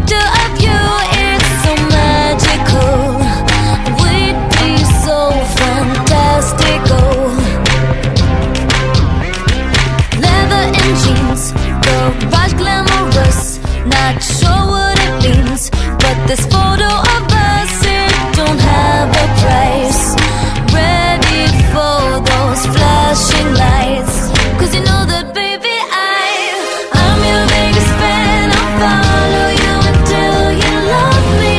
picture of you, it's so magical. We'd be so fantastical. Leather and jeans, garage glamorous. Not sure what it means, but this photo of us, it don't have a price. Ready for those flashing lights, 'cause you know that baby I'm your biggest fan. I'll follow you until you love me.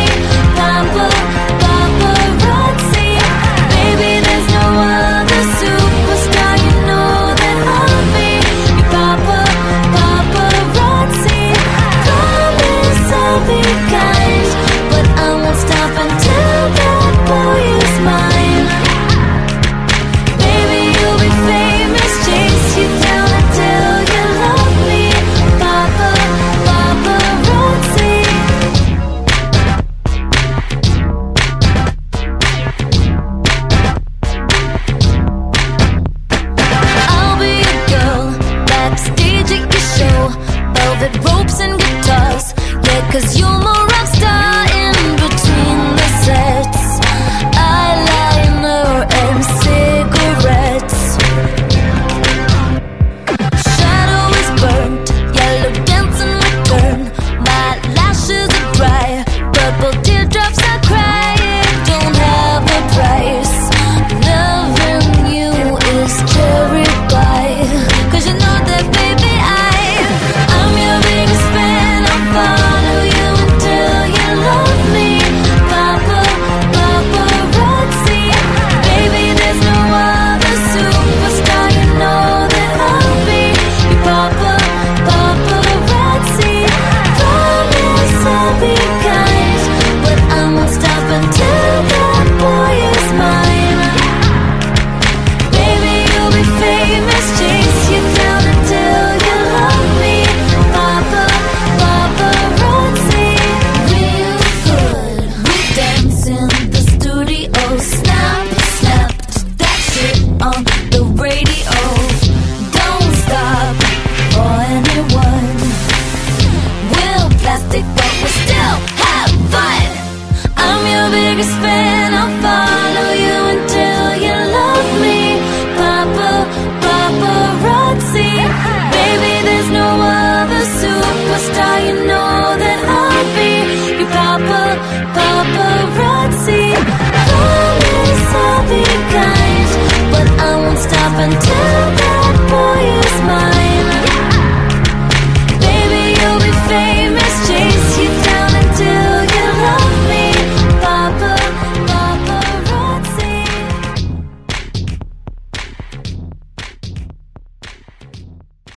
Paparazzi, baby there's no other superstar, you know that I'll be your paparazzi. Promise I'll be kind, but I won't stop until that boy is mine. Baby you'll be famous, chase you down until you love me. Paparazzi. I'll be a girl backstage at your show, velvet ropes and guitars. Yeah, 'cause you're more